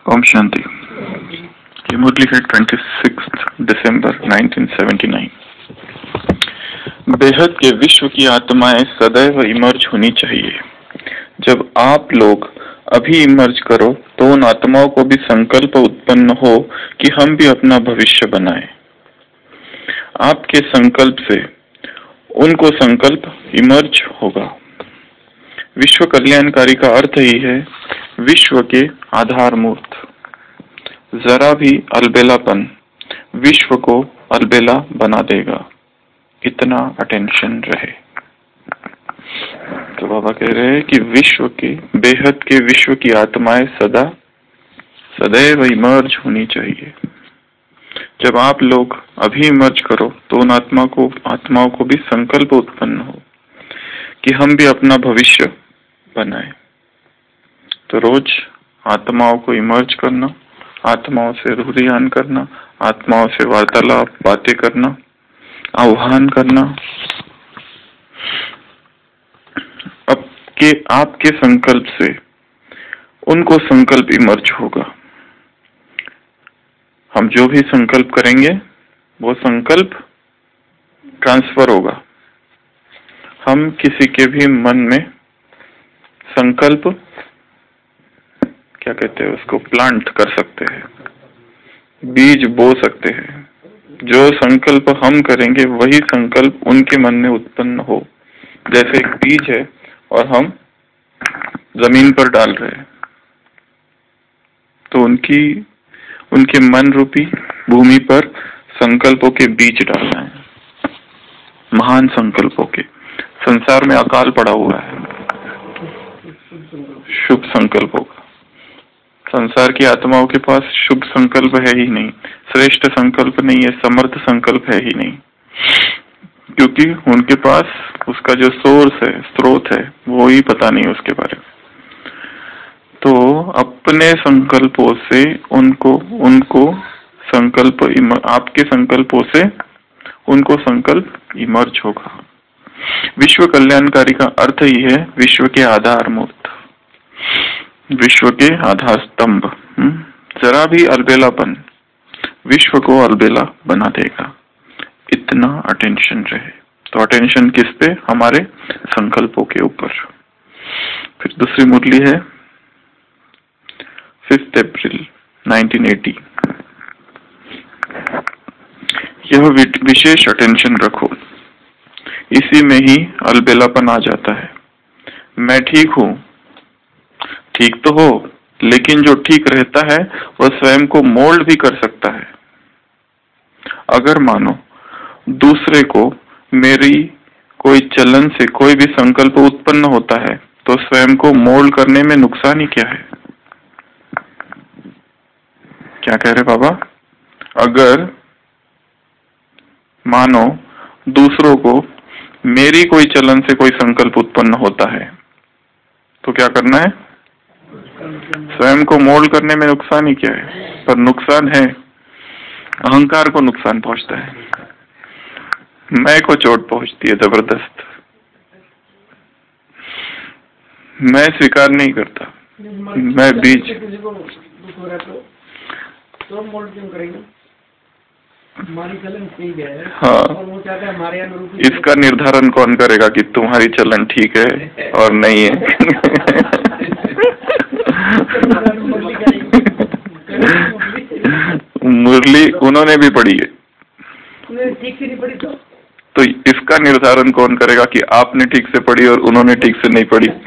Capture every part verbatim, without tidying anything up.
ओम शांति। ये मुरली है छब्बीस दिसंबर उन्नीस सौ उन्यासी। बेहद के विश्व की आत्माएं सदैव इमर्ज होनी चाहिए। जब आप लोग अभी इमर्ज करो तो उन आत्माओं को भी संकल्प उत्पन्न हो कि हम भी अपना भविष्य बनाएं। आपके संकल्प से उनको संकल्प इमर्ज होगा। विश्व कल्याणकारी का अर्थ ही है विश्व के आधार मूर्त। जरा भी अलबेलापन विश्व को अलबेला बना देगा, इतना अटेंशन रहे। तो बाबा कह रहे हैं कि विश्व के बेहद के विश्व की आत्माएं सदा सदैव इमर्ज होनी चाहिए। जब आप लोग अभी इमर्ज करो तो उन आत्मा को आत्माओं को भी संकल्प उत्पन्न हो कि हम भी अपना भविष्य बनाए। तो रोज आत्माओं को इमर्ज करना, आत्माओं से रूह ध्यान करना, आत्माओं से वार्तालाप बातें करना, आह्वान करना। अब के आपके संकल्प से उनको संकल्प इमर्ज होगा। हम जो भी संकल्प करेंगे वो संकल्प ट्रांसफर होगा। हम किसी के भी मन में संकल्प क्या कहते हैं उसको प्लांट कर सकते हैं, बीज बो सकते हैं। जो संकल्प हम करेंगे वही संकल्प उनके मन में उत्पन्न हो। जैसे एक बीज है और हम जमीन पर डाल रहे हैं तो उनकी उनके मन रूपी भूमि पर संकल्पों के बीज डालना है, महान संकल्पों के। संसार में अकाल पड़ा हुआ है शुभ संकल्पों का। संसार की आत्माओं के पास शुभ संकल्प है ही नहीं, श्रेष्ठ संकल्प नहीं है, समर्थ संकल्प है ही नहीं, क्योंकि उनके पास उसका जो सोर्स है, स्रोत है, वो ही पता नहीं उसके बारे में। तो अपने संकल्पों से उनको उनको संकल्प आपके संकल्पों से उनको संकल्प इमर्ज होगा। विश्व कल्याणकारी का अर्थ ही है विश्व के आधार मूर्त, विश्व के आधार स्तंभ। जरा भी अलबेलापन विश्व को अलबेला बना देगा, इतना अटेंशन रहे। तो अटेंशन किस पे? हमारे संकल्पों के ऊपर। फिर दूसरी मुरली है फिफ्थ अप्रैल उन्नीस सौ अस्सी। यह विशेष अटेंशन रखो, इसी में ही अलबेलापन आ जाता है। मैं ठीक हूं, ठीक तो हो, लेकिन जो ठीक रहता है वह स्वयं को मोल्ड भी कर सकता है। अगर मानो दूसरे को मेरी कोई चलन से कोई भी संकल्प उत्पन्न होता है तो स्वयं को मोल्ड करने में नुकसान ही क्या है? क्या कह रहे बाबा? अगर मानो दूसरों को मेरी कोई चलन से कोई संकल्प उत्पन्न होता है तो क्या करना है? स्वयं को मोल्ड करने में नुकसान ही क्या है? पर नुकसान है, अहंकार को नुकसान पहुंचता है, मैं को चोट पहुंचती है जबरदस्त। मैं स्वीकार नहीं करता, मैं बीज तो मोल्ड क्यों करेंगे? हमारी चलन ठीक है। हाँ, और वो चाहता है हमारे अनुरूप। इसका निर्धारण कौन करेगा कि तुम्हारी चलन ठीक है और नहीं है? मुरली उन्होंने भी पढ़ी है, ठीक से नहीं पढ़ी तो तो इसका निर्धारण कौन करेगा कि आपने ठीक से पढ़ी और उन्होंने ठीक से नहीं पढ़ी?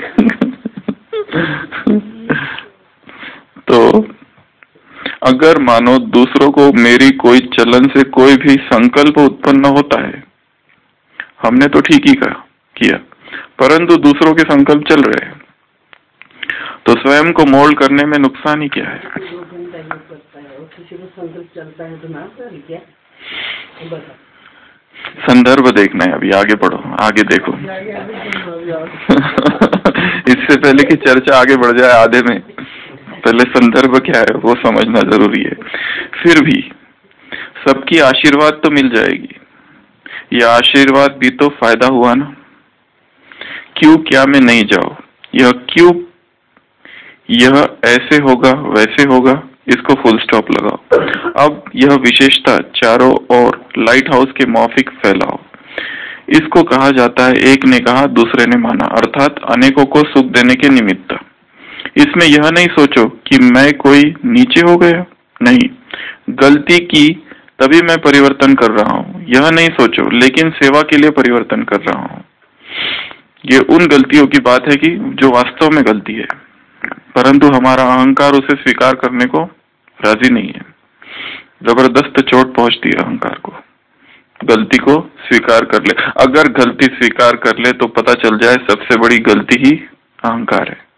तो अगर मानो दूसरों को मेरी कोई चलन से कोई भी संकल्प उत्पन्न होता है, हमने तो ठीक ही कहा किया, परंतु दूसरों के संकल्प चल रहे हैं तो स्वयं को मोल्ड करने में नुकसान ही क्या है? संदर्भ देखना है, अभी आगे बढ़ो, आगे देखो। इससे पहले कि चर्चा आगे बढ़ जाए आधे में, पहले संदर्भ क्या है वो समझना जरूरी है। फिर भी सबकी आशीर्वाद तो मिल जाएगी, यह आशीर्वाद भी तो फायदा हुआ ना। क्यों क्या में नहीं जाओ, यह क्यों यह ऐसे होगा वैसे होगा, इसको फुल स्टॉप लगाओ। अब यह विशेषता चारों ओर लाइट हाउस के मौखिक फैलाओ। इसको कहा जाता है एक ने कहा दूसरे ने माना, अर्थात अनेकों को सुख देने के निमित्त। इसमें यह नहीं सोचो कि मैं कोई नीचे हो गया, नहीं, गलती की तभी मैं परिवर्तन कर रहा हूँ, यह नहीं सोचो, लेकिन सेवा के लिए परिवर्तन कर रहा हूँ। ये उन गलतियों की बात है कि जो वास्तव में गलती है, परंतु हमारा अहंकार उसे स्वीकार करने को राजी नहीं है। जबरदस्त चोट पहुंचती है अहंकार को। गलती को स्वीकार कर ले, अगर गलती स्वीकार कर ले तो पता चल जाए सबसे बड़ी गलती ही अहंकार है।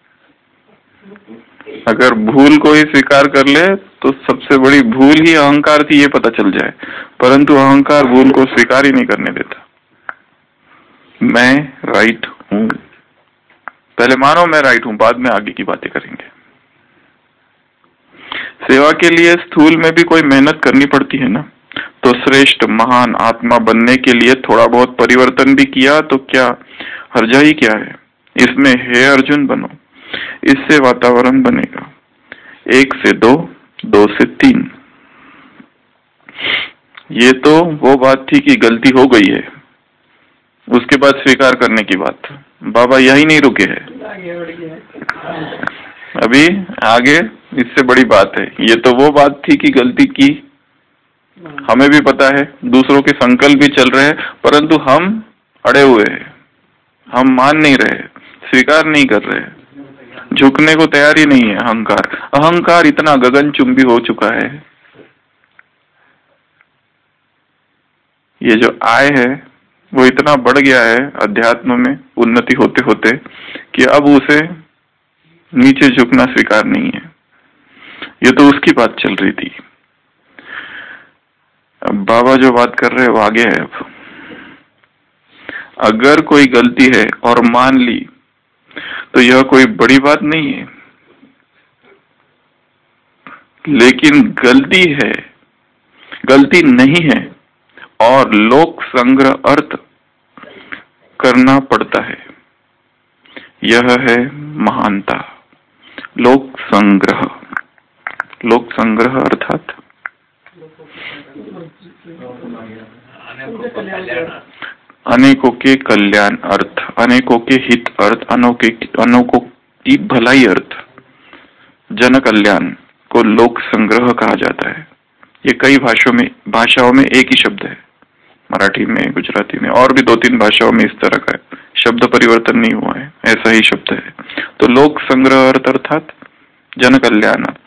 अगर भूल को ही स्वीकार कर ले तो सबसे बड़ी भूल ही अहंकार थी, ये पता चल जाए, परंतु अहंकार भूल को स्वीकार ही नहीं करने देता। मैं राइट हूं, पहले मानो मैं राइट हूं, बाद में आगे की बातें करेंगे। सेवा के लिए स्थूल में भी कोई मेहनत करनी पड़ती है ना, तो श्रेष्ठ महान आत्मा बनने के लिए थोड़ा बहुत परिवर्तन भी किया तो क्या हर्जा ही क्या है। इसमें हे अर्जुन बनो, इससे वातावरण बनेगा। एक से दो, दो से तीन। ये तो वो बात थी कि गलती हो गई है, उसके बाद स्वीकार करने की बात। बाबा यही नहीं रुके हैं, अभी आगे इससे बड़ी बात है। ये तो वो बात थी कि गलती की, हमें भी पता है, दूसरों के संकल्प भी चल रहे हैं, परंतु हम अड़े हुए हैं, हम मान नहीं रहे, स्वीकार नहीं कर रहे, झुकने को तैयार ही नहीं है। अहंकार अहंकार इतना गगनचुंबी हो चुका है, ये जो आय है वो इतना बढ़ गया है अध्यात्म में उन्नति होते होते कि अब उसे नीचे झुकना स्वीकार नहीं है। ये तो उसकी बात चल रही थी, अब बाबा जो बात कर रहे हैं वो आगे है। अब अगर कोई गलती है और मान ली तो यह कोई बड़ी बात नहीं है, लेकिन गलती है, गलती नहीं है और लोक संग्रह अर्थ करना पड़ता है, यह है महानता। लोक संग्रह, लोक संग्रह अर्थात अनेकों के कल्याण अर्थ, अनेकों के हित अर्थ, अनोखे अनोखों की भलाई अर्थ, जन कल्याण को लोक संग्रह कहा जाता है। ये कई भाषाओं में भाषाओं में एक ही शब्द है, मराठी में, गुजराती में और भी दो तीन भाषाओं में इस तरह का है, शब्द परिवर्तन नहीं हुआ है, ऐसा ही शब्द है। तो लोक संग्रह अर्थ अर्थात जन कल्याण अर्थ,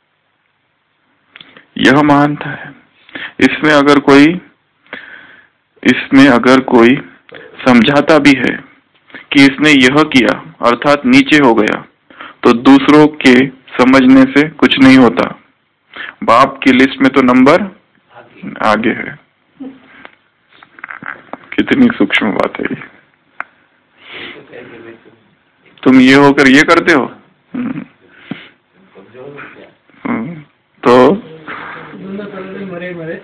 यह महानता है। इसमें अगर कोई इसमें अगर कोई समझाता भी है कि इसने यह किया अर्थात नीचे हो गया, तो दूसरों के समझने से कुछ नहीं होता, बाप की लिस्ट में तो नंबर आगे है। कितनी सूक्ष्म बात है ये। तुम ये होकर ये करते हो, तो मरे मरे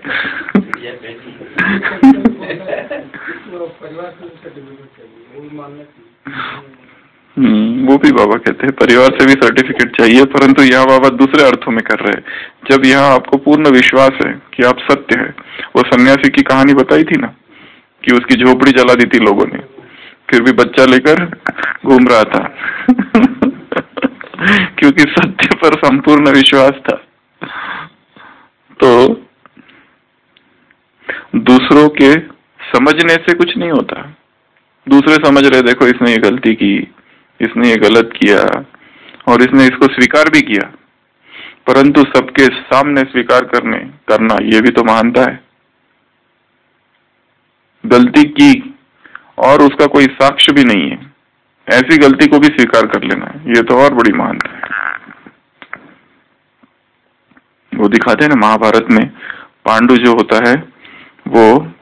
वो भी बाबा कहते हैं परिवार से भी सर्टिफिकेट चाहिए, परंतु यहाँ बाबा दूसरे अर्थों में कर रहे हैं। जब यहाँ आपको पूर्ण विश्वास है कि आप सत्य है, वो सन्यासी की कहानी बताई थी ना कि उसकी झोपड़ी जला दी थी लोगों ने, फिर भी बच्चा लेकर घूम रहा था क्योंकि सत्य पर संपूर्ण विश्वास था। तो दूसरों के समझने से कुछ नहीं होता। दूसरे समझ रहे देखो इसने ये गलती की, इसने ये गलत किया और इसने इसको स्वीकार भी किया, परंतु सबके सामने स्वीकार करने करना ये भी तो महानता है। गलती की और उसका कोई साक्ष्य भी नहीं है, ऐसी गलती को भी स्वीकार कर लेना, ये तो और बड़ी महानता है। वो दिखाते हैं ना महाभारत में, पांडु जो होता है वो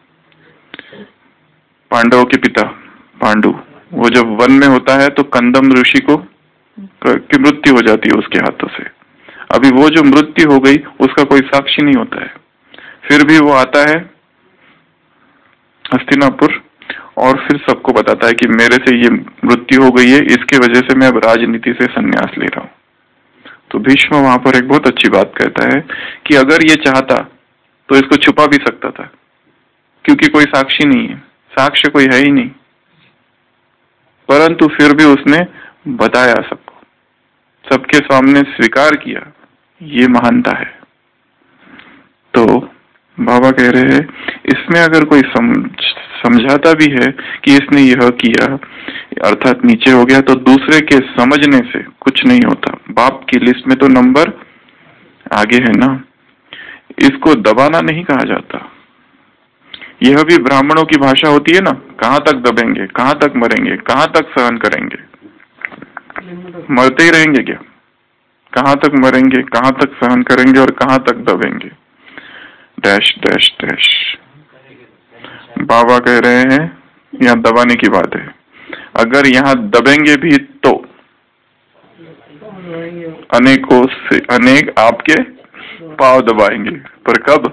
पांडवों के पिता पांडु, वो जब वन में होता है तो कंदम ऋषि को की मृत्यु हो जाती है उसके हाथों से। अभी वो जो मृत्यु हो गई उसका कोई साक्षी नहीं होता है, फिर भी वो आता है हस्तिनापुर और फिर सबको बताता है कि मेरे से ये मृत्यु हो गई है, इसके वजह से मैं अब राजनीति से संन्यास ले रहा हूं। तो भीष्म वहां पर एक बहुत अच्छी बात कहता है कि अगर ये चाहता तो इसको छुपा भी सकता था, क्योंकि कोई साक्षी नहीं है, साक्ष्य कोई है ही नहीं, परंतु फिर भी उसने बताया सबको, सबके सामने स्वीकार किया, ये महानता है। तो बाबा कह रहे हैं इसमें अगर कोई समझ समझाता भी है कि इसने यह किया अर्थात नीचे हो गया, तो दूसरे के समझने से कुछ नहीं होता। बाप की लिस्ट में तो नंबर आगे है ना, इसको दबाना नहीं कहा जाता। यह भी ब्राह्मणों की भाषा होती है ना, कहां तक दबेंगे, कहां तक मरेंगे, कहां तक सहन करेंगे, मरते ही रहेंगे क्या, कहां तक मरेंगे, कहां तक सहन करेंगे और कहां तक दबेंगे, डैश डैश डैश। बाबा कह रहे हैं यहाँ दबाने की बात है, अगर यहाँ दबेंगे भी तो अनेकों से अनेक आपके पांव दबाएंगे, पर कब?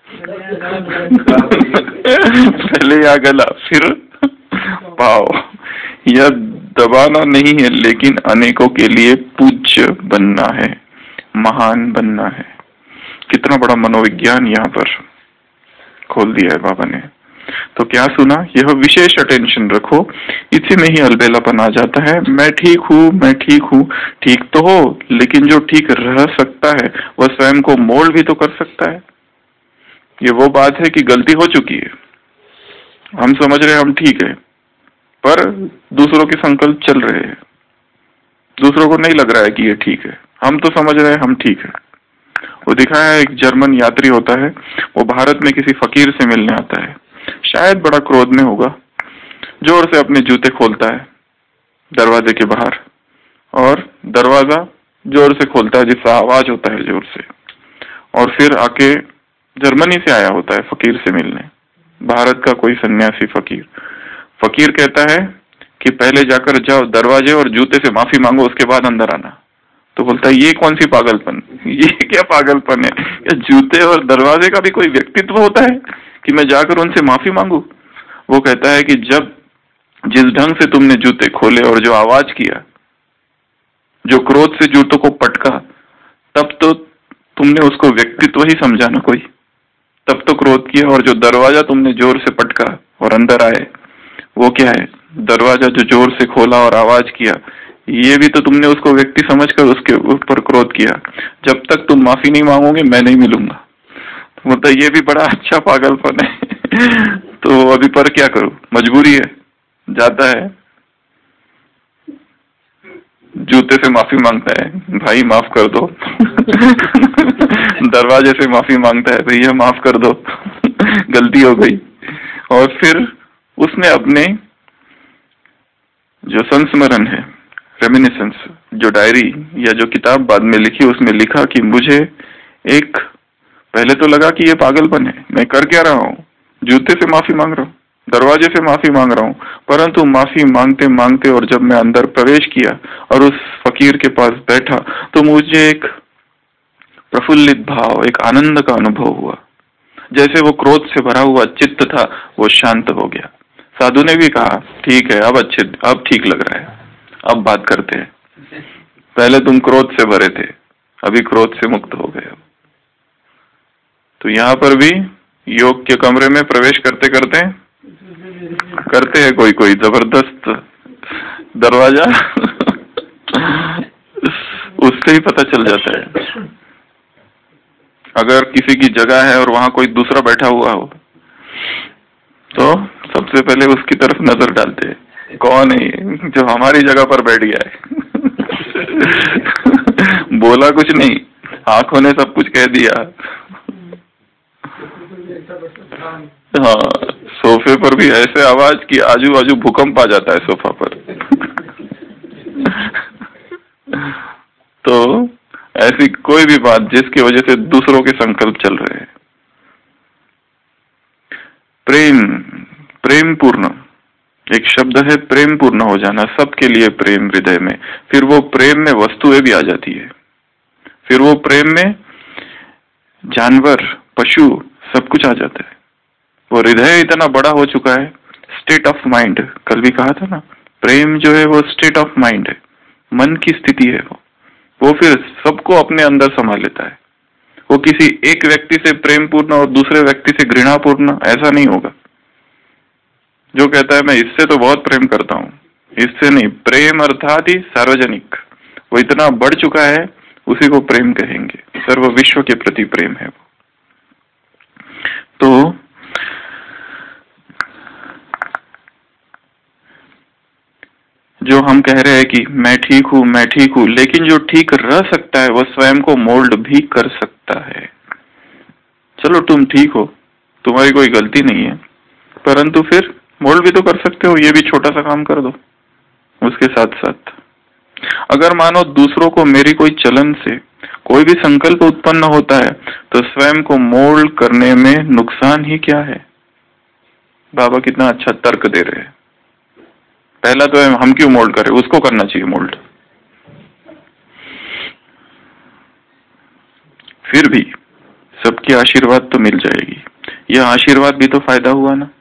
पहले या गला फिर पांव। यह दबाना नहीं है, लेकिन अनेकों के लिए पूज्य बनना है, महान बनना है। कितना बड़ा मनोविज्ञान यहाँ पर खोल दिया है बाबा ने। तो क्या सुना, यह विशेष अटेंशन रखो, इसी में ही अलबेलापन आ जाता है। मैं ठीक हूँ, मैं ठीक हूँ, ठीक तो हो, लेकिन जो ठीक रह सकता है वह स्वयं को मोल्ड भी तो कर सकता है। ये वो बात है कि गलती हो चुकी है, हम समझ रहे हैं हम ठीक है, पर दूसरों के संकल्प चल रहे हैं, दूसरों को नहीं लग रहा है कि ये ठीक है, हम तो समझ रहे हैं हम ठीक है। वो दिखाया है, एक जर्मन यात्री होता है, वो भारत में किसी फकीर से मिलने आता है, शायद बड़ा क्रोध में होगा, जोर से अपने जूते खोलता है दरवाजे के बाहर, और दरवाजा जोर से खोलता है जिसका आवाज होता है जोर से, और फिर आके जर्मनी से आया होता है फकीर से मिलने, भारत का कोई सन्यासी फकीर। फकीर कहता है कि पहले जाकर जाओ दरवाजे और जूते से माफी मांगो, उसके बाद अंदर आना। तो बोलता है ये कौन सी पागलपन, ये क्या पागलपन है, या जूते और दरवाजे का भी कोई व्यक्तित्व होता है कि मैं जाकर उनसे माफी मांगू? वो कहता है कि जब जिस ढंग से तुमने जूते खोले और जो आवाज किया, जो क्रोध से जूतों को पटका, तब तो तुमने उसको व्यक्तित्व ही समझा ना कोई, तब तो क्रोध किया। और जो दरवाजा तुमने जोर से पटका और अंदर आए, वो क्या है? दरवाजा जो जोर से खोला और आवाज किया, ये भी तो तुमने उसको व्यक्ति समझकर उसके ऊपर क्रोध किया। जब तक तुम माफी नहीं मांगोगे मैं नहीं मिलूंगा। तो मतलब ये भी बड़ा अच्छा पागलपन है। तो अभी पर क्या करूं, मजबूरी है, जाता है जूते से माफी मांगता है, भाई माफ कर दो। दरवाजे से माफी मांगता है, भैया माफ कर दो, गलती हो गई। और फिर उसने अपने जो संस्मरण है, रेमिनिसेंस, जो डायरी या जो किताब बाद में लिखी, उसमें लिखा कि मुझे एक पहले तो लगा कि ये पागलपन है, मैं कर क्या रहा हूँ, जूते से माफी मांग रहा हूँ, दरवाजे से माफी मांग रहा हूँ, परंतु माफी मांगते मांगते और जब मैं अंदर प्रवेश किया और उस फकीर के पास बैठा, तो मुझे एक प्रफुल्लित भाव, एक आनंद का अनुभव हुआ, जैसे वो क्रोध से भरा हुआ चित्त था वो शांत हो गया। साधु ने भी कहा ठीक है, अब अच्छे, अब ठीक लग रहा है, अब बात करते हैं, पहले तुम क्रोध से भरे थे, अभी क्रोध से मुक्त हो गए। तो यहाँ पर भी योग के कमरे में प्रवेश करते करते करते हैं कोई कोई जबरदस्त दरवाजा, उससे ही पता चल जाता है। अगर किसी की जगह है और वहां कोई दूसरा बैठा हुआ हो, तो सबसे पहले उसकी तरफ नजर डालते हैं, कौन है ये जो हमारी जगह पर बैठ गया है। बोला कुछ नहीं, आंखों ने सब कुछ कह दिया। हाँ, सोफे पर भी ऐसे आवाज की आजू बाजू भूकंप आ जाता है सोफा पर। तो ऐसी कोई भी बात जिसकी वजह से दूसरों के संकल्प चल रहे हैं। प्रेम, प्रेम पूर्ण एक शब्द है, प्रेम पूर्ण हो जाना, सबके लिए प्रेम हृदय में। फिर वो प्रेम में वस्तुएं भी आ जाती है, फिर वो प्रेम में जानवर, पशु, सब कुछ आ जाता है। वो हृदय इतना बड़ा हो चुका है स्टेट ऑफ माइंड, कल भी कहा था ना, प्रेम जो है वो स्टेट ऑफ माइंड है, मन की स्थिति है। वो वो फिर सबको अपने अंदर समा लेता है। वो किसी एक व्यक्ति से प्रेम पूर्ण और दूसरे व्यक्ति से घृणा पूर्ण ऐसा नहीं होगा। जो कहता है मैं इससे तो बहुत प्रेम करता हूँ, इससे नहीं, प्रेम अर्थात ही सार्वजनिक, वो इतना बढ़ चुका है, उसी को प्रेम कहेंगे। सर्व विश्व के प्रति प्रेम है वो। तो जो हम कह रहे हैं कि मैं ठीक हूं मैं ठीक हूं, लेकिन जो ठीक रह सकता है वो स्वयं को मोल्ड भी कर सकता है। चलो तुम ठीक हो, तुम्हारी कोई गलती नहीं है, परंतु फिर मोल्ड भी तो कर सकते हो, ये भी छोटा सा काम कर दो। उसके साथ साथ अगर मानो दूसरों को मेरी कोई चलन से कोई भी संकल्प उत्पन्न होता है तो स्वयं को मोल्ड करने में नुकसान ही क्या है। बाबा कितना अच्छा तर्क दे रहे हैं। पहला तो है हम क्यों मोल्ड करें, उसको करना चाहिए मोल्ड। फिर भी सबकी आशीर्वाद तो मिल जाएगी, यह आशीर्वाद भी तो फायदा हुआ ना।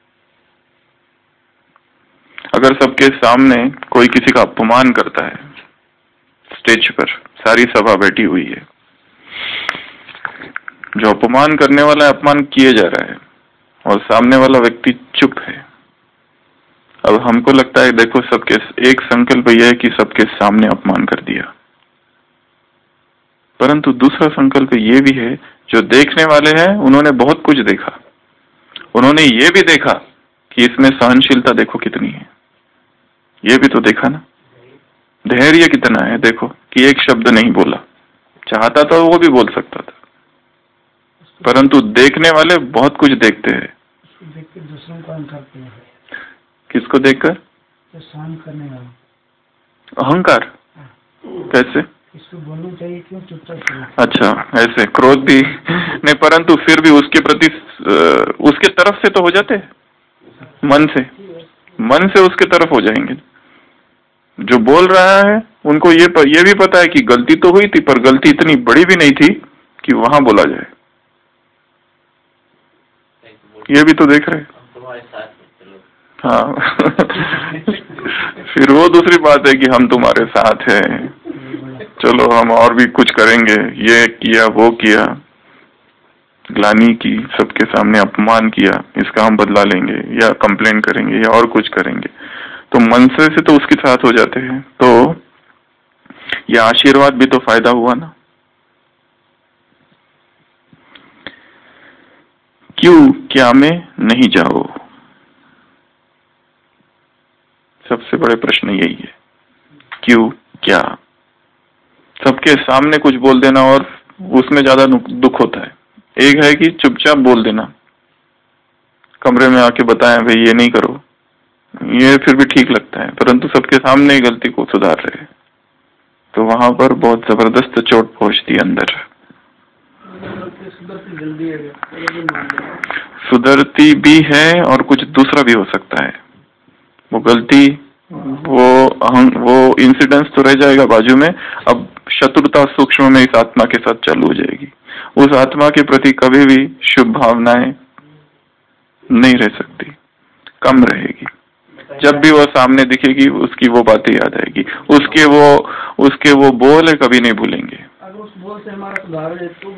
अगर सबके सामने कोई किसी का अपमान करता है, स्टेज पर सारी सभा बैठी हुई है, जो अपमान करने वाला है अपमान किए जा रहा है और सामने वाला व्यक्ति चुप है। अब हमको लगता है देखो सबके एक संकल्प यह है कि सबके सामने अपमान कर दिया, परंतु दूसरा संकल्प ये भी है, जो देखने वाले हैं उन्होंने बहुत कुछ देखा, उन्होंने ये भी देखा कि इसमें सहनशीलता देखो कितनी है, ये भी तो देखा ना, धैर्य कितना है देखो कि एक शब्द नहीं बोला, चाहता तो वो भी बोल सकता था, परंतु देखने वाले बहुत कुछ देखते हैं। देख के दूसरों को अहंकार करते हैं। किसको देखकर? तो सहन करने वाला अहंकार। कैसे? इसको बोलना चाहिए क्यों चुपचाप? अच्छा ऐसे क्रोध भी नहीं, परंतु फिर भी उसके प्रति उसके तरफ से तो हो जाते हैं, मन से मन से उसके तरफ हो जाएंगे। जो बोल रहा है उनको ये प, ये भी पता है कि गलती तो हुई थी, पर गलती इतनी बड़ी भी नहीं थी कि वहां बोला जाए, ये भी तो देख रहे हैं। हाँ फिर वो दूसरी बात है कि हम तुम्हारे साथ हैं, चलो हम और भी कुछ करेंगे, ये किया वो किया, ग्लानी की, सबके सामने अपमान किया, इसका हम बदला लेंगे या कंप्लेन करेंगे या और कुछ करेंगे, तो मन से से तो उसके साथ हो जाते हैं। तो यह आशीर्वाद भी तो फायदा हुआ ना। क्यों क्या में नहीं जाओ, सबसे बड़े प्रश्न यही है, क्यों क्या। सबके सामने कुछ बोल देना और उसमें ज्यादा दुख होता है। एक है कि चुपचाप बोल देना, कमरे में आके बताएं भाई ये नहीं करो, ये फिर भी ठीक लगता है, परंतु सबके सामने ही गलती को सुधार रहे, तो वहां पर बहुत जबरदस्त चोट पहुंचती है अंदर। सुधरती भी है और कुछ दूसरा भी हो सकता है। वो गलती, वो अहं, वो इंसिडेंस तो रह जाएगा बाजू में, अब शत्रुता सूक्ष्म में इस आत्मा के साथ चालू हो जाएगी। उस आत्मा के प्रति कभी भी शुभ भावनाएं नहीं रह सकती, कम रहेगी। जब भी वो सामने दिखेगी उसकी वो बातें याद आएगी, उसके वो उसके वो बोल कभी नहीं भूलेंगे। अगर उस बोल से हमारा सुधार है तो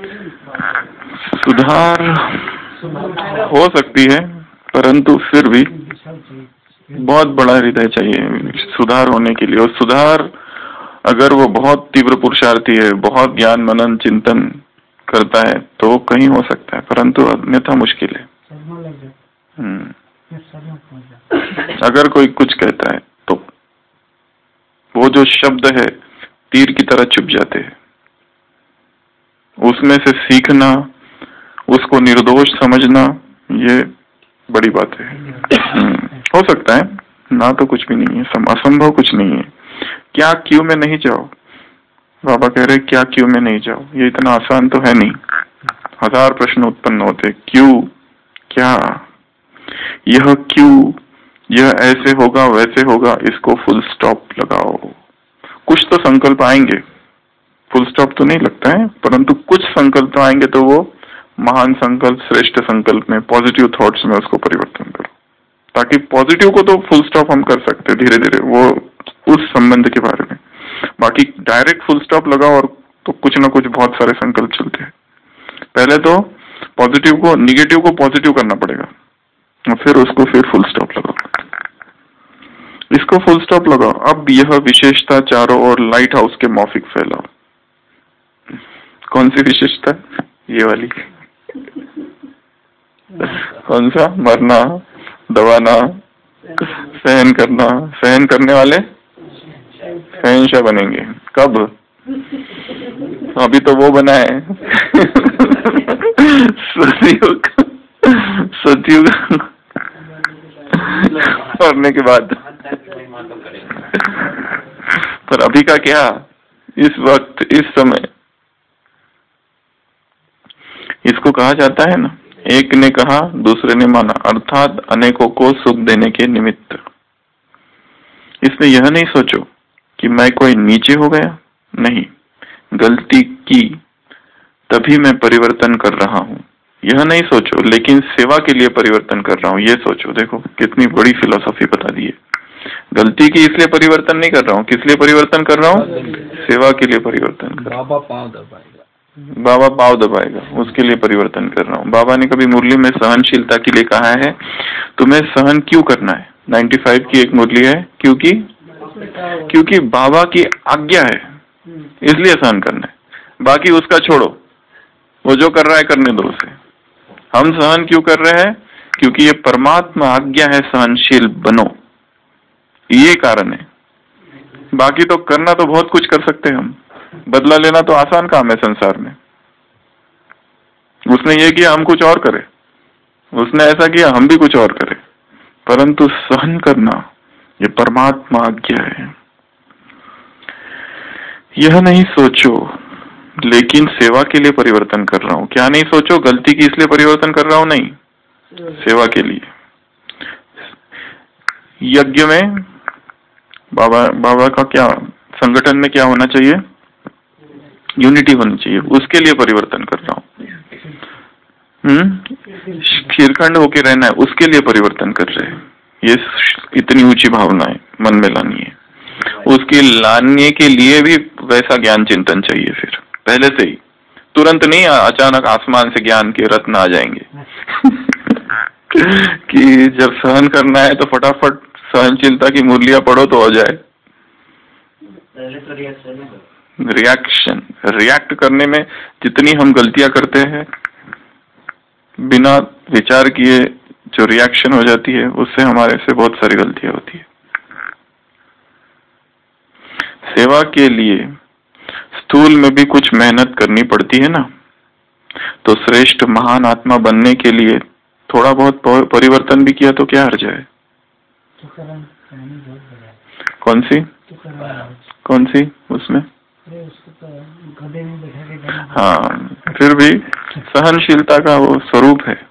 सुधार हो सकती है, परंतु फिर भी बहुत बड़ा हृदय चाहिए सुधार होने के लिए। और सुधार अगर वो बहुत तीव्र पुरुषार्थी है, बहुत ज्ञान मनन चिंतन करता है तो कहीं हो सकता है, परंतु अन्यथा मुश्किल है। हम्म अगर कोई कुछ कहता है तो वो जो शब्द है तीर की तरह चुभ जाते हैं, उसमें से सीखना, उसको निर्दोष समझना, ये बड़ी बात है। हो सकता है ना, तो कुछ भी नहीं है, असंभव कुछ नहीं है। क्या क्यों में नहीं जाओ, बाबा कह रहे क्या क्यों में नहीं जाओ, ये इतना आसान तो है नहीं। हजार प्रश्न उत्पन्न होते, क्यों क्या, यह क्यों, यह ऐसे होगा वैसे होगा, इसको फुल स्टॉप लगाओ। कुछ तो संकल्प आएंगे, फुल स्टॉप तो नहीं लगता है, परंतु कुछ संकल्प आएंगे तो वो महान संकल्प, श्रेष्ठ संकल्प में, पॉजिटिव थॉट्स में उसको परिवर्तन करो। ताकि पॉजिटिव को तो फुल स्टॉप हम कर सकते धीरे धीरे, वो उस संबंध के बारे में। बाकी डायरेक्ट फुल स्टॉप लगाओ और तो कुछ ना कुछ बहुत सारे संकल्प चलते हैं। पहले तो पॉजिटिव को निगेटिव को पॉजिटिव करना पड़ेगा और फिर उसको फिर फुल स्टॉप लगाओ। इसको फुल स्टॉप लगाओ। अब यह विशेषता चारों ओर लाइट हाउस के मौफिक फैलाओ। कौन सी विशेषता? ये वाली। कौन सा? मरना, दबाना, सहन करना। सहन करने वाले शहंशाह बनेंगे। कब? अभी तो वो बना है सतयुग, सतयुग मरने के बाद। पर अभी का क्या? इस वक्त, इस समय। इसको कहा जाता है ना, एक ने कहा दूसरे ने माना, अर्थात अनेकों को सुख देने के निमित्त। इसलिए यह नहीं सोचो कि मैं कोई नीचे हो गया, नहीं, गलती की तभी मैं परिवर्तन कर रहा हूँ, यह नहीं सोचो, लेकिन सेवा के लिए परिवर्तन कर रहा हूँ, ये सोचो। देखो कितनी बड़ी फिलॉसफी बता दी है। गलती की इसलिए परिवर्तन नहीं कर रहा हूँ, किस लिए परिवर्तन कर रहा हूँ? सेवा के लिए परिवर्तन कर रहा हूँ। बाबा पाँव दबाएगा, बाबा पाँव दबाएगा, उसके लिए परिवर्तन कर रहा हूँ। बाबा ने कभी मुरली में सहनशीलता के लिए कहा है, तुम्हें सहन क्यों करना है? पचानवे की एक मुरली है, क्योंकि क्योंकि बाबा की आज्ञा है, इसलिए सहन करना है। बाकी उसका छोड़ो, वो जो कर रहा है करने दो उसे। हम सहन क्यों कर रहे हैं? क्योंकि ये परमात्मा आज्ञा है, सहनशील बनो, ये कारण है। बाकी तो करना तो बहुत कुछ कर सकते हैं हम, बदला लेना तो आसान काम है संसार में। उसने ये किया हम कुछ और करें, उसने ऐसा किया हम भी कुछ और करें, परंतु सहन करना ये परमात्मा आज्ञा है। यह नहीं सोचो, लेकिन सेवा के लिए परिवर्तन कर रहा हूं। क्या नहीं सोचो? गलती की इसलिए परिवर्तन कर रहा हूं? नहीं, सेवा के लिए। यज्ञ में बाबा बाबा का क्या, संगठन में क्या होना चाहिए? यूनिटी होनी चाहिए, उसके लिए परिवर्तन कर रहा हूं। हम्म खीरखंड होके रहना है, उसके लिए परिवर्तन कर रहे हैं। ये इतनी ऊंची भावना है, मन में लानी है। उसकी लाने के लिए भी वैसा ज्ञान चिंतन चाहिए, फिर पहले से ही, तुरंत नहीं अचानक आसमान से ज्ञान के रत्न आ जाएंगे कि जब सहन करना है तो फटाफट सहनशीलता की मुरलियां पढ़ो तो हो जाए। रिएक्शन, रिएक्ट करने में जितनी हम गलतियां करते हैं, बिना विचार किए जो रिएक्शन हो जाती है, उससे हमारे से बहुत सारी गलतियां होती है। सेवा के लिए स्थूल में भी कुछ मेहनत करनी पड़ती है ना, तो श्रेष्ठ महान आत्मा बनने के लिए थोड़ा बहुत परिवर्तन भी किया तो क्या हर्ज है? कौन सी कौन सी उसमें? हाँ, फिर भी सहनशीलता का वो स्वरूप है।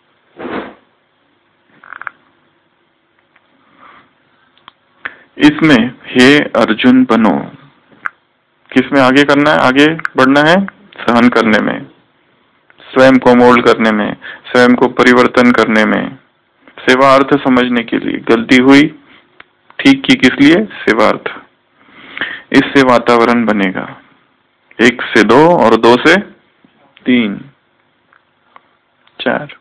इसमें हे अर्जुन बनो, किसमें आगे करना है? आगे बढ़ना है सहन करने में, स्वयं को मोल्ड करने में, स्वयं को परिवर्तन करने में, सेवार्थ समझने के लिए। गलती हुई, ठीक की, किस लिए? सेवार्थ। इससे वातावरण बनेगा, एक से दो और दो से तीन, चार।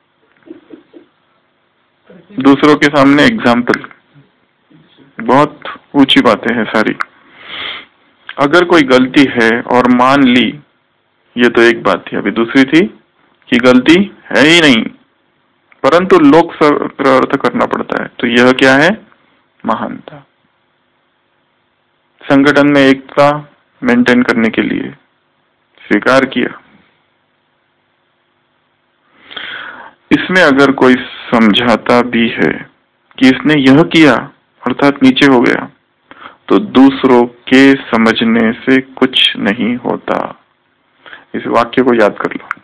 दूसरों के सामने एग्जाम्पल, बहुत ऊंची बातें हैं सारी। अगर कोई गलती है और मान ली, ये तो एक बात थी। अभी दूसरी थी कि गलती है ही नहीं, परंतु लोक प्रवर्त करना पड़ता है, तो यह क्या है? महानता। संगठन में एकता मेंटेन करने के लिए स्वीकार किया। इसमें अगर कोई समझाता भी है कि इसने यह किया अर्थात नीचे हो गया, तो दूसरों के समझने से कुछ नहीं होता। इस वाक्य को याद कर लो,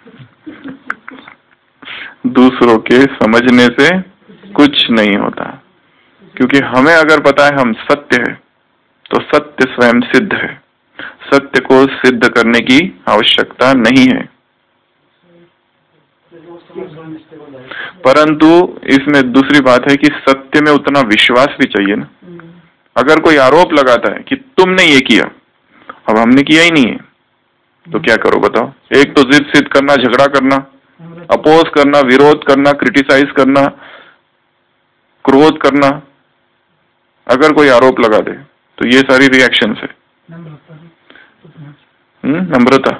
दूसरों के समझने से कुछ नहीं होता। क्योंकि हमें अगर पता है हम सत्य है, तो सत्य स्वयं सिद्ध है, सत्य को सिद्ध करने की आवश्यकता नहीं है। परंतु इसमें दूसरी बात है कि सत्य में उतना विश्वास भी चाहिए ना। अगर कोई आरोप लगाता है कि तुमने ये किया, अब हमने किया ही नहीं है, तो क्या करो बताओ? एक तो जिद सिद्ध करना, झगड़ा करना, अपोज करना, विरोध करना, क्रिटिसाइज करना, क्रोध करना। अगर कोई आरोप लगा दे तो ये सारी रिएक्शंस है। हम्म नम्रता।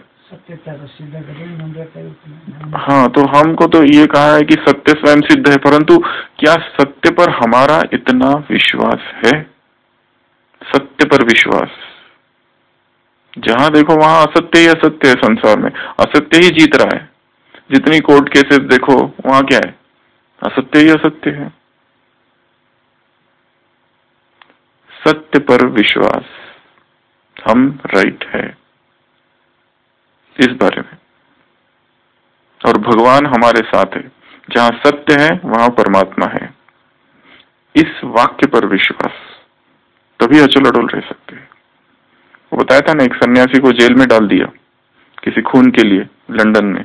हाँ, तो हमको तो ये कहा है कि सत्य स्वयं सिद्ध है, परंतु क्या सत्य पर हमारा इतना विश्वास है? सत्य पर विश्वास, जहां देखो वहां असत्य ही असत्य है। संसार में असत्य ही जीत रहा है। जितनी कोर्ट केसेस देखो वहां क्या है? असत्य ही असत्य है। सत्य पर विश्वास, हम राइट है इस बारे में, और भगवान हमारे साथ है। जहां सत्य है वहां परमात्मा है। इस वाक्य पर विश्वास, तभी अचल अडोल रह सकते हैं। वो बताया था ना, एक सन्यासी को जेल में डाल दिया किसी खून के लिए, लंदन में।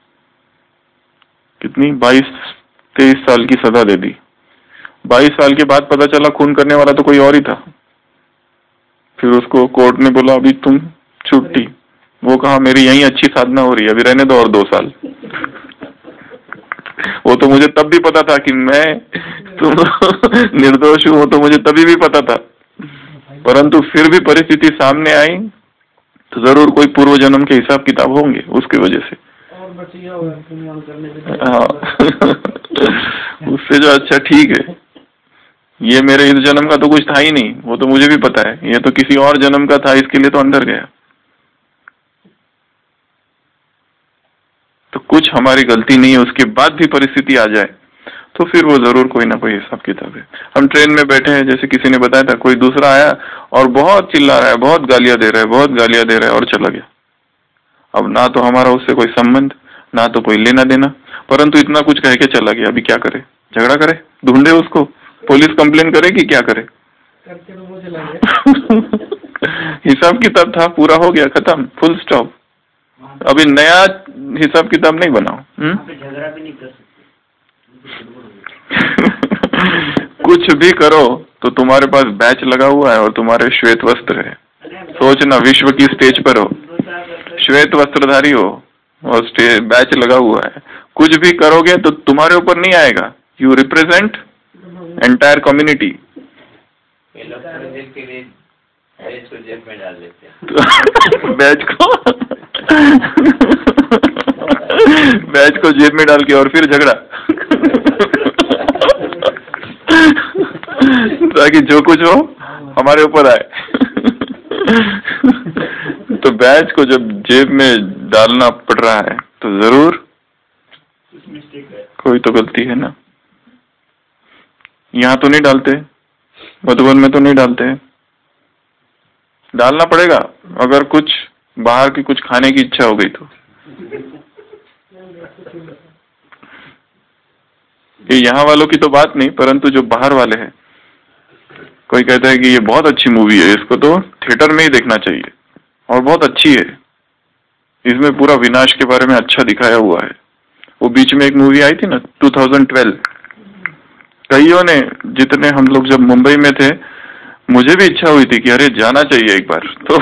कितनी बाईस तेईस साल की सजा दे दी। बाईस साल के बाद पता चला खून करने वाला तो कोई और ही था। फिर उसको कोर्ट ने बोला अभी तुम छुट्टी। वो कहा मेरी यही अच्छी साधना हो रही है, अभी रहने दो और दो साल। वो तो मुझे तब भी पता था कि मैं तुम निर्दोष हूं, वो तो मुझे तभी भी पता था, परंतु फिर भी परिस्थिति सामने आई तो जरूर कोई पूर्व जन्म के हिसाब किताब होंगे उसकी वजह से। हाँ उससे जो अच्छा ठीक है, ये मेरे इस जन्म का तो कुछ था ही नहीं, वो तो मुझे भी पता है, ये तो किसी और जन्म का था, इसके लिए तो अंदर गया। तो कुछ हमारी गलती नहीं है, उसके बाद भी परिस्थिति आ जाए तो फिर वो जरूर कोई ना कोई हिसाब किताब है। हम ट्रेन में बैठे हैं, जैसे किसी ने बताया था, कोई दूसरा आया और बहुत चिल्ला रहा है, बहुत गालियां दे रहा है, बहुत गालियां दे रहा है और चला गया। अब ना तो हमारा उससे कोई संबंध, ना तो कोई लेना देना, परंतु इतना कुछ कह के चला गया। अभी क्या करे? झगड़ा करे, ढूंढे उसको, पुलिस कंप्लेन करे कि क्या करे? हिसाब किताब था, पूरा हो गया, खत्म, फुल स्टॉप। अभी नया हिसाब किताब नहीं बनाओ। झगड़ा भी नहीं कर सकते। कुछ भी करो तो तुम्हारे पास बैच लगा हुआ है और तुम्हारे श्वेत वस्त्र है। सोचना, विश्व की स्टेज पर हो, श्वेत वस्त्रधारी हो और स्टेज बैच लगा हुआ है, कुछ भी करोगे तो तुम्हारे ऊपर नहीं आएगा। You represent entire community. Batch को जेब में डाल लेते हैं। बैच को बैच को जेब में डाल के और फिर झगड़ा, ताकि जो कुछ हो हमारे ऊपर आए। तो बैच को जब जेब में डालना पड़ रहा है तो जरूर कोई तो गलती है ना। यहाँ तो नहीं डालते, मधुबन में तो नहीं डालते, डालना पड़ेगा अगर कुछ बाहर की कुछ खाने की इच्छा हो गई तो। ये यहाँ वालों की तो बात नहीं, परंतु जो बाहर वाले हैं, कोई कहता है कि ये बहुत अच्छी मूवी है, इसको तो थिएटर में ही देखना चाहिए और बहुत अच्छी है, इसमें पूरा विनाश के बारे में अच्छा दिखाया हुआ है। वो बीच में एक मूवी आई थी ना दो हज़ार बारह, कईयों ने, जितने हम लोग जब मुंबई में थे, मुझे भी इच्छा हुई थी कि अरे जाना चाहिए एक बार तो।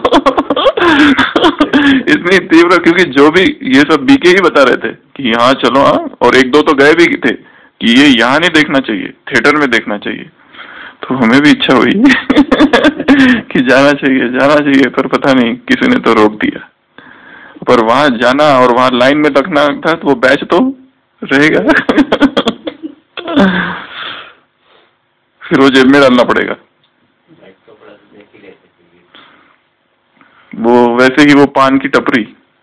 इतनी तीव्र, क्योंकि जो भी ये सब बीके ही बता रहे थे कि यहाँ चलो, हाँ, और एक दो तो गए भी थे कि ये यहाँ नहीं देखना चाहिए, थिएटर में देखना चाहिए। तो हमें भी इच्छा हुई कि जाना चाहिए जाना चाहिए, पर पता नहीं किसी ने तो रोक दिया। पर वहां जाना और वहां लाइन में रखना था, तो वो बैच तो रहेगा। फिर वो जेब में डालना पड़ेगा। वो वैसे ही वो पान की टपरी,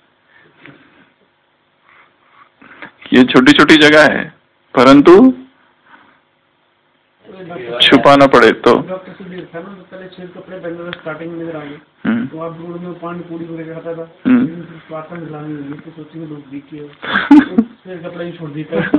ये छोटी छोटी जगह है, परंतु छुपाना पड़े तो। डॉक्टर से देखा ना, तो पहले छह कपड़े पहनने स्टार्टिंग में आगे, तो आप रोड में पान पूरी वगैरह खाता था, स्वास्थ्य में लानी हुई तो सोचेंगे लोग बीके हो, फिर कपड़ा ही छोड़ देता है।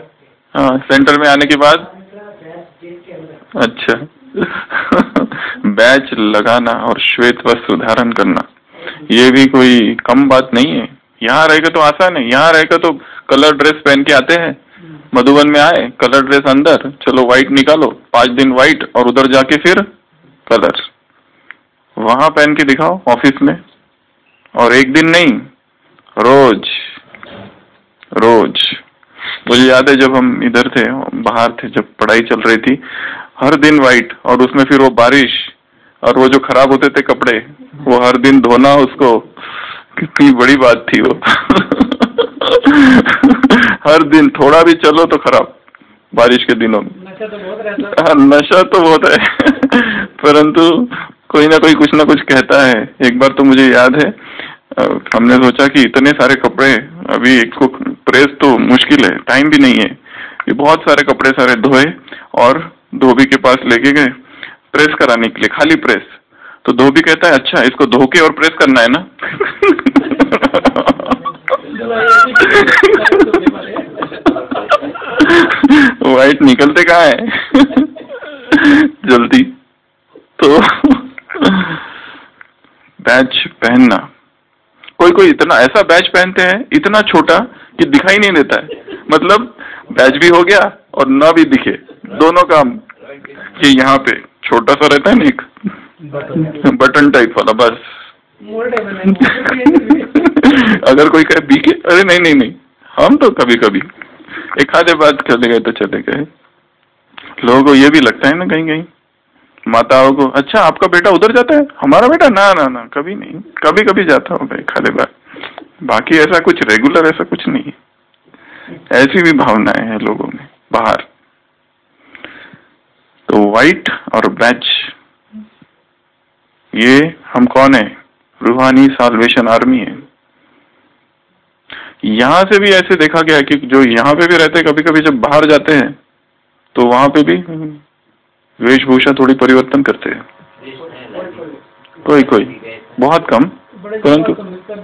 हाँ, सेंटर में आने के बाद अच्छा बैच लगाना और श्वेत वस्त्र धारण करना ये भी कोई कम बात नहीं है। यहाँ रहेगा तो आसान है, यहाँ रहेगा तो कलर ड्रेस पहन के आते हैं, मधुबन में आए कलर ड्रेस अंदर, चलो व्हाइट निकालो, पांच दिन व्हाइट और उधर जाके फिर कलर, वहां पहन के दिखाओ ऑफिस में, और एक दिन नहीं, रोज रोज। मुझे याद है जब हम इधर थे, बाहर थे, जब पढ़ाई चल रही थी, हर दिन व्हाइट, और उसमें फिर वो बारिश और वो जो खराब होते थे कपड़े, वो हर दिन धोना, उसको कितनी बड़ी बात थी वो। हर दिन थोड़ा भी चलो तो खराब, बारिश के दिनों में। नशा तो बहुत रहता है, नशा तो बहुत है। परंतु कोई ना कोई कुछ ना कुछ कहता है। एक बार तो मुझे याद है, हमने सोचा कि इतने सारे कपड़े, अभी एक को प्रेस तो मुश्किल है, टाइम भी नहीं है, ये बहुत सारे कपड़े सारे धोए और धोबी के पास लेके गए प्रेस कराने के लिए, खाली प्रेस। तो धोबी कहता है अच्छा इसको धो के और प्रेस करना है ना। व्हाइट निकलते कहाँ है जल्दी। तो बैच पहनना, कोई कोई इतना ऐसा बैच पहनते हैं इतना छोटा कि दिखाई नहीं देता है, मतलब बैच भी हो गया और ना भी दिखे, दोनों काम। ये यहाँ पे छोटा सा रहता है ना एक बटन टाइप वाला, बस। अगर कोई कहे बीके, अरे नहीं नहीं नहीं, हम तो कभी कभी एक आधे बात चले गए तो चले गए। लोगों को ये भी लगता है ना कहीं कहीं, माताओं को, अच्छा आपका बेटा उधर जाता है, हमारा बेटा ना ना ना कभी नहीं, कभी कभी जाता होगा एक आधे बार, बाकी ऐसा कुछ रेगुलर ऐसा कुछ नहीं है। ऐसी भी भावनाएं हैं लोगों में बाहर। तो व्हाइट और बैच, ये हम कौन है? रूहानी साल्वेशन आर्मी है। यहां से भी ऐसे देखा गया है कि जो यहाँ पे भी रहते हैं, कभी कभी जब बाहर जाते हैं तो वहां पे भी वेशभूषा थोड़ी परिवर्तन करते हैं, कोई कोई, बहुत कम, परंतु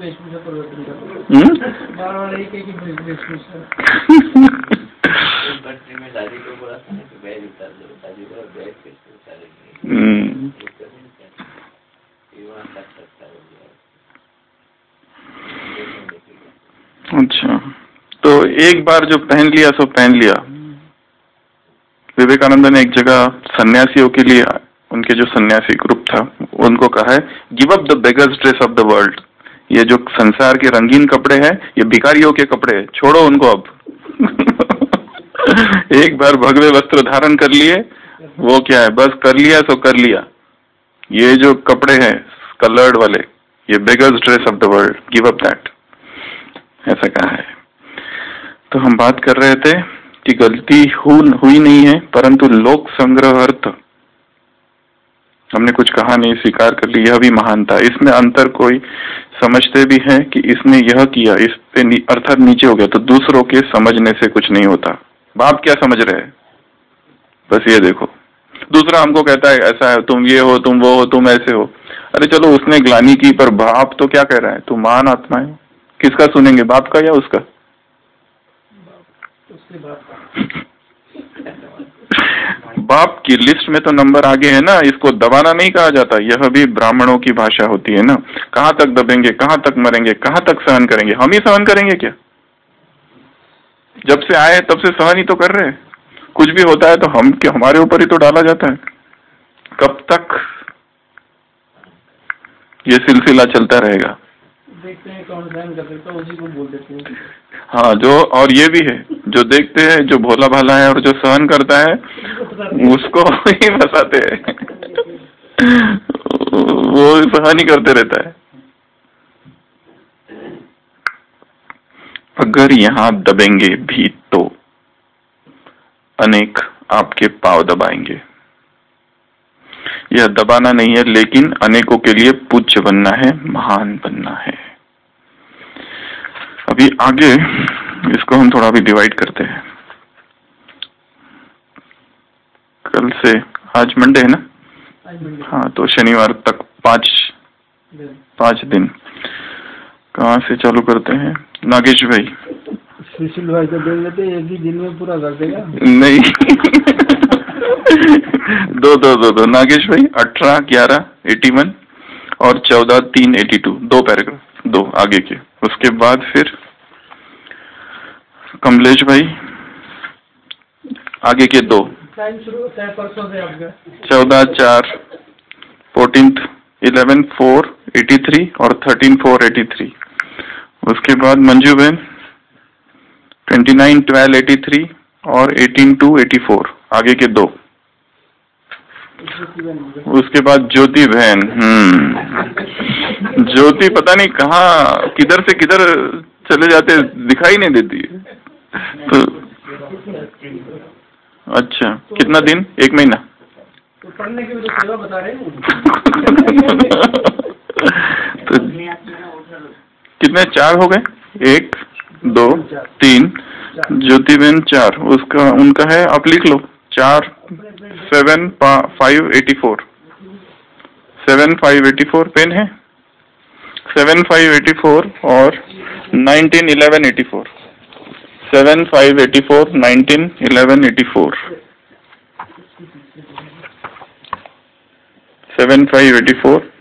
अच्छा, तो एक बार जो पहन लिया सो पहन लिया। विवेकानंद ने एक जगह सन्यासियों के लिए, उनके जो सन्यासी ग्रुप था, उनको कहा है give up the beggars dress of the world. ये जो संसार के रंगीन कपड़े हैं, ये भिखारियों के कपड़े हैं, छोड़ो उनको अब। एक बार भगवे वस्त्र धारण कर लिए, वो क्या है, बस कर लिया सो कर लिया। ये जो कपड़े हैं कलर्ड वाले, ये beggars dress of the world, give up that, ऐसा कहा है। तो हम बात कर रहे थे कि गलती हुई नहीं है, परंतु लोक संग्रह अर्थ हमने कुछ कहा नहीं, स्वीकार कर ली, यह भी महान था। इसमें अंतर कोई समझते भी है कि इसने यह किया, इस पे नी, अर्थात नीचे हो गया, तो दूसरों के समझने से कुछ नहीं होता। बाप क्या समझ रहे हैं, बस ये देखो। दूसरा हमको कहता है ऐसा है, तुम ये हो, तुम वो हो, तुम ऐसे हो। अरे चलो उसने ग्लानी की, पर बाप तो क्या कह रहा है, तू महान आत्मा है। किसका सुनेंगे, बाप का या उसका? बाप की लिस्ट में तो नंबर आगे है ना, इसको दबाना नहीं कहा जाता। यह भी ब्राह्मणों की भाषा होती है ना। कहाँ तक दबेंगे, कहाँ तक मरेंगे, कहाँ तक सहन करेंगे? हम ही सहन करेंगे क्या? जब से आए तब से सहन ही तो कर रहे हैं। कुछ भी होता है तो हम क्या, हमारे ऊपर ही तो डाला जाता है। कब तक ये सिलसिला चलता रहेगा? देखते हैं कौन सहन कर सकता है, उसी को बोल देते हैं। हाँ, जो, और ये भी है, जो देखते हैं, जो भोला भाला है और जो सहन करता है उसको ही फंसाते हैं। वो सहन ही करते रहता है। अगर यहाँ दबेंगे भी तो अनेक आपके पांव दबाएंगे। यह दबाना नहीं है, लेकिन अनेकों के लिए पूज्य बनना है, महान बनना है। अभी आगे इसको हम थोड़ा भी डिवाइड करते हैं। कल से, आज मंडे है ना, हाँ, तो शनिवार तक पांच पांच दिन कहाँ से चालू करते हैं? नागेश भाई, सुशील भाई को देख लेते, एक ही दिन में पूरा कर देगा। नहीं दो दो दो दो नागेश भाई अठारह ग्यारह एटी वन और चौदह तीन एटी टू, दो पैराग्राफ, दो आगे के। उसके बाद फिर कमलेश भाई आगे के दो, चौदह चार fourteen eleven four eighty three और थर्टीन फोर एटी थ्री। उसके बाद मंजू बहन twenty nine twelve eighty three और एटीन टू एटी फोर, आगे के दो। उसके बाद ज्योति बहन, हम्म ज्योति पता नहीं कहाँ किधर से किधर चले जाते, दिखाई नहीं देती है। तो अच्छा कितना दिन, एक महीना? तो पढ़ने की तो सेवा बता रहे हैं। तो कितने, चार हो गए? एक दो तीन, ज्योति बहन चार, उसका उनका है, आप लिख लो चार seven five eighty four, seven five eighty four pen है, सेवन फाइव एटी फोर और nineteen eleven eighty four, seven five eighty four nineteen eleven eighty four, seven five eighty four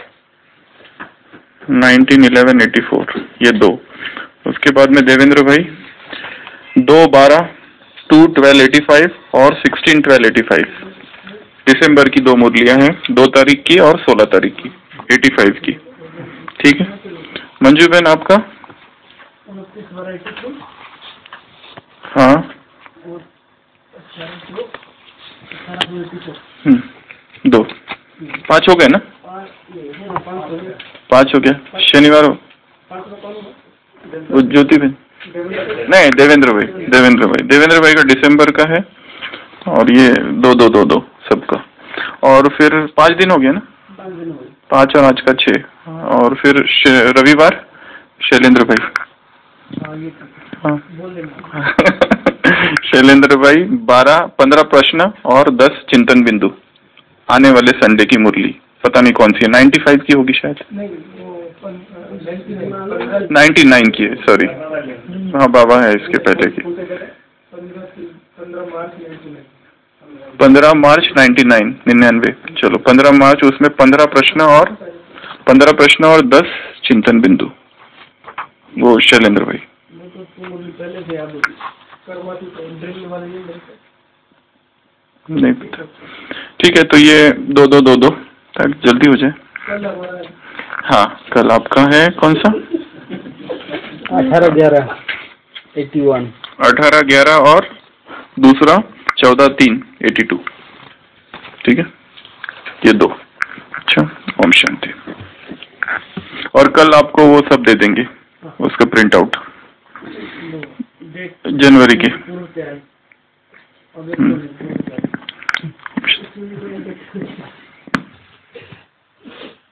nineteen eleven eighty four, ये दो। उसके बाद में देवेंद्र भाई दो बारह टू ट्वेल्व एटी फाइव और सिक्सटीन ट्वेल्व एटी फाइव, दिसंबर की दो मुरलियां हैं, दो तारीख की और सोलह तारीख की एटी फाइव की। ठीक है मंजू बहन आपका? हाँ हम्म दो, पाँच हो गए ना? पाँच हो गया। शनिवार हो ज्योति बहन, नहीं देवेंद्र भाई, देवेंद्र भाई देवेंद्र भाई का दिसंबर का है और ये दो दो दो दो सबका। और फिर पाँच दिन हो गया ना? पाँच और आज का छः। और फिर रविवार शैलेंद्र भाई, हाँ शैलेंद्र भाई बारह पंद्रह प्रश्न और दस चिंतन बिंदु, आने वाले संडे की मुरली, पता नहीं कौन सी है, नाइन्टी फाइव की होगी शायद, नाइन्टी नाइन की है, सॉरी हाँ बाबा है इसके पहले की, पंद्रह मार्च नाइन्टी नाइन निन्यानवे। चलो पंद्रह मार्च, उसमें पंद्रह प्रश्न और पंद्रह प्रश्न और दस चिंतन बिंदु, वो शैलेंद्र भाई। नहीं पता, ठीक है तो ये दो दो दो दो ताकि जल्दी हो जाए। हाँ कल आपका है कौन सा? अठारह ग्यारह एटी वन, अठारह ग्यारह और दूसरा चौदह तीन एटी टू। ठीक है ये दो। अच्छा ओम शांति। और कल आपको वो सब दे देंगे, उसका प्रिंट आउट जनवरी के।